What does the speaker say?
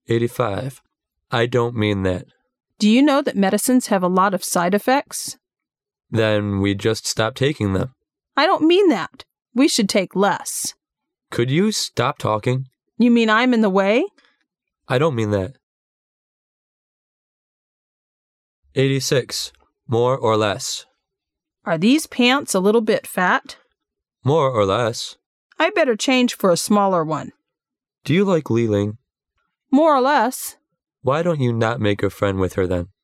85. I don't mean that. Do you know that medicines have a lot of side effects? Then we just stop taking them. I don't mean that. We should take less. Could you stop talking? You mean I'm in the way? I don't mean that. 86. More or less. Are these pants a little bit fat? More or less. I better change for a smaller one. Do you like Li Ling? More or less. Why don't you not make a friend with her then?